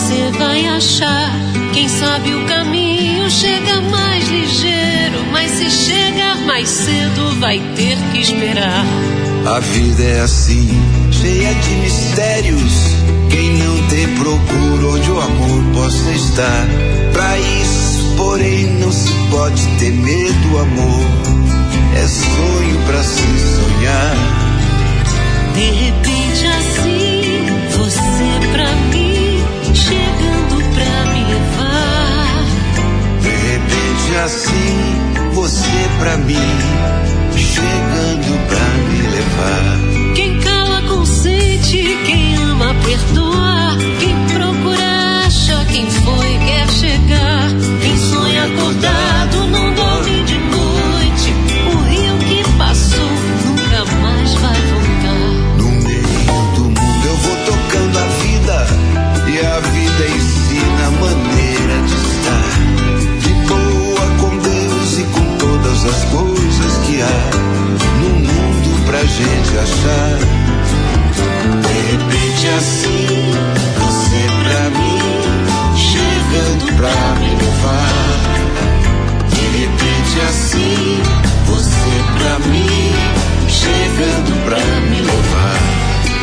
você vai achar. Quem sabe o caminho chega mais ligeiro, mas se chegar mais cedo vai ter que esperar. A vida é assim, cheia de mistérios. Quem não tem procura onde o amor possa estar. Pra isso, porém, não se pode temer do amor. É sonho pra se sonhar. De repente assim, você pra mim, chegando pra me levar. De repente assim, você pra mim, chegando pra me levar. Quem cala consente, quem ama perdoa. Quem procura acha, quem foi quer chegar. Quem sonha acordado não dorme de noite. O rio que passou nunca mais vai voltar. No meio do mundo eu vou tocando a vida, e a vida ensina a maneira de estar de boa com Deus e com todas as coisas que há no mundo pra gente achar. De repente assim, você pra mim, chegando pra me levar. De repente assim, você pra mim, chegando pra me levar.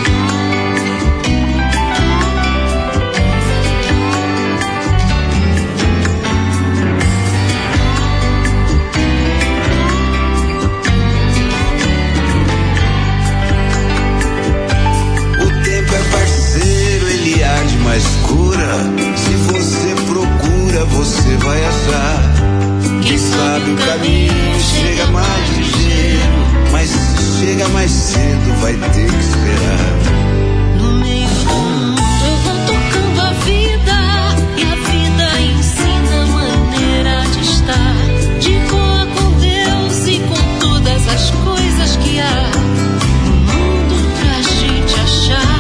Mais cura, se você procura, você vai achar. Quem sabe o caminho chega mais ligeiro, mas se chega mais cedo vai ter que esperar. No meio do mundo eu vou tocando a vida, e a vida ensina a maneira de estar de boa com Deus e com todas as coisas que há no mundo pra gente achar.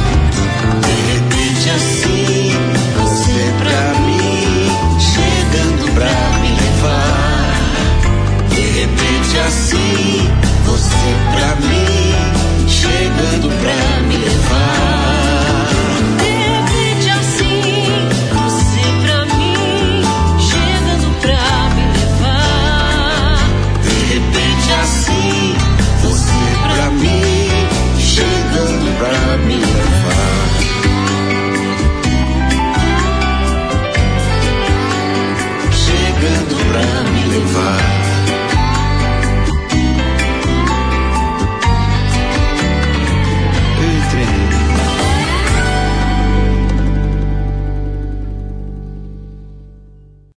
Assim, você pra mim, chegando pra me levar. De repente assim, você pra mim, chegando pra me levar. De repente assim, você pra mim, chegando pra me levar. De repente assim, você pra mim, chegando pra me levar. Chegando pra me levar.